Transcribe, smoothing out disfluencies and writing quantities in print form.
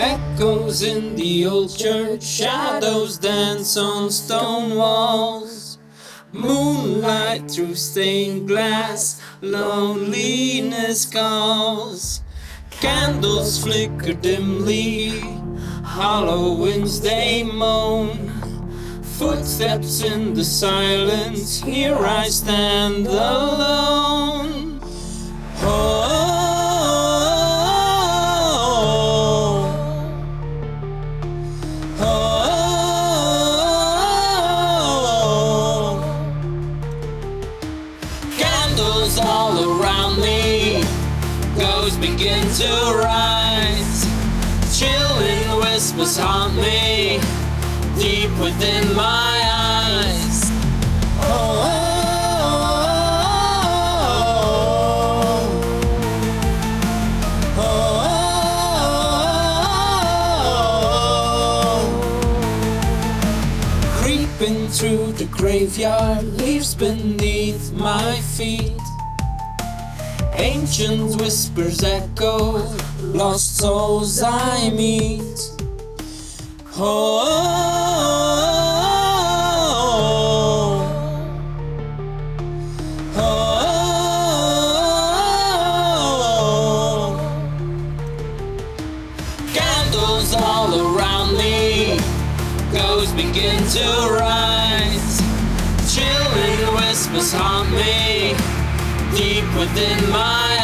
Echoes in the old church, shadows dance on stone walls. Moonlight through stained glass, loneliness calls. Candles flicker dimly, hollow winds they moan. Footsteps in the silence, here I stand alone. Oh, candles all around me, ghosts begin to rise. Chilling whispers haunt me, deep within my eyes. Creeping through the graveyard, leaves beneath my feet. Ancient whispers echo, lost souls I meet. Candles all around me, ghosts begin to rise. Chilling whispers haunt me, deep within my